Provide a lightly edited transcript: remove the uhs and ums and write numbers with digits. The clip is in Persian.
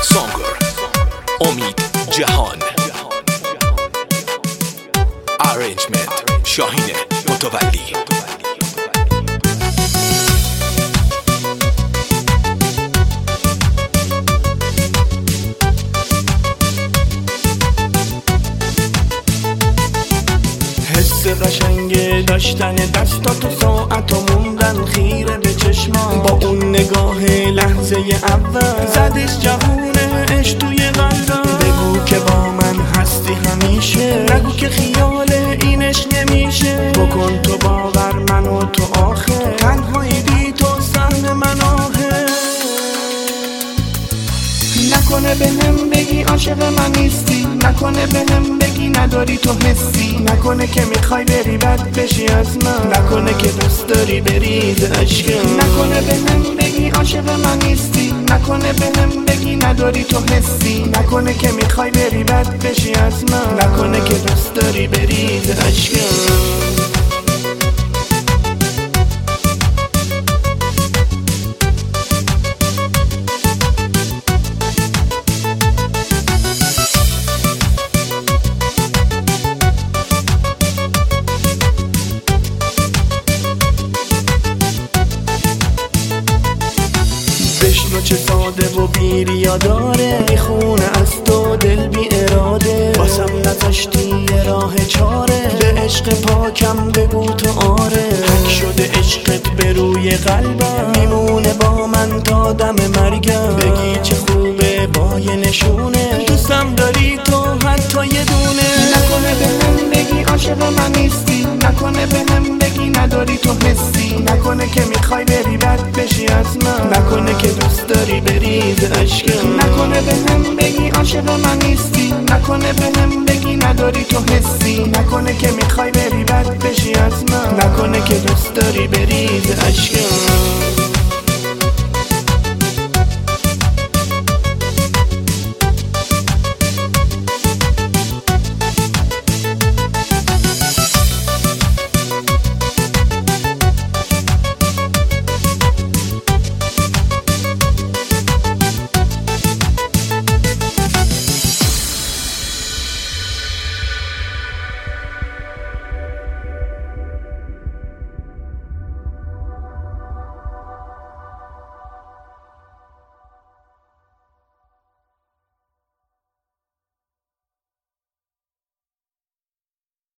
سانگر امید جهان، ارنجمنت شاهین متولی. حس قشنگ داشتن دستات و ساعت و موندن خیره به چشمان، با اون نگاه لحظه اول زدش جوونه اش توی قلبم. بگو که با من هستی همیشه، نگو که خیال اینش نمیشه. بکن تو باور من و تو آخر، تنهایی بی تو سهم من آهه. نکنه به هم بگی عاشق من نیستی، نکنه به هم بگی نداری تو حسی، نکنه که میخوای بری بد بشی از من، نکنه که دوست داری بریز عشقم. نکنه به هم بگی عاشق من نیستی، نکنه به هم بگی نداری تو حسی، نکنه که میخوای بری بد بشی از من، نکنه که دوست داری بریز عشقم. بشنو چه ساده و بیریا داره، میخونه از تو دل بی اراده. باسم نذاشتی یه راه چاره، به عشق پاکم بگو تو آره. حک شده عشقت به روی قلبم، میمونه با من تا دم مرگم. بگی چه خوبه با یه نشونه، دوستم داری تو حتی یه دونه. نکنه به هم بگی عاشق من نیستی، نکنه به هم بگی نداری تو حسی، نکنه که میخوای بری بد بشی از من، نکنه که دوست داری بریز عشقم. نکنه به هم بگی عاشق من نیستی، نکنه به هم بگی نداری تو حسی، نکنه که میخوای بری بد بشی از من، نکنه که دوست داری بریز عشقم.